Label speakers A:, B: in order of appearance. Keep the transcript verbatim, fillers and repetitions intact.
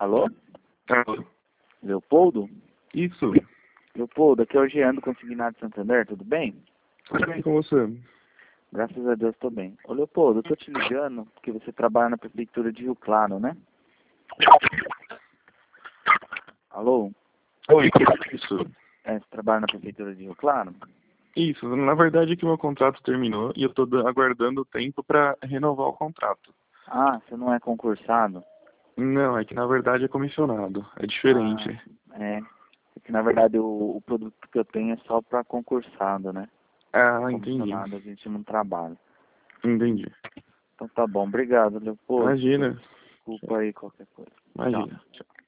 A: Alô?
B: Alô?
A: Leopoldo?
B: Isso.
A: Leopoldo, aqui é o Jean do Consignado Santander, tudo bem?
B: Tudo bem com você?
A: Graças a Deus, estou bem. Ô Leopoldo, eu tô te ligando porque você trabalha na Prefeitura de Rio Claro, né? Alô?
B: Oi, que é isso?
A: É, você trabalha na Prefeitura de Rio Claro?
B: Isso, na verdade é que meu contrato terminou e eu tô da- aguardando o tempo para renovar o contrato.
A: Ah, você não é concursado?
B: Não, é que na verdade é comissionado, é diferente.
A: Ah, é. É que na verdade o, o produto que eu tenho é só para concursado, né?
B: Ah, entendi.
A: Comissionado a gente não trabalha.
B: Entendi.
A: Então tá bom, obrigado, Leopoldo.
B: Imagina,
A: Desculpa aí qualquer coisa. Tchau.
B: imagina. Tchau.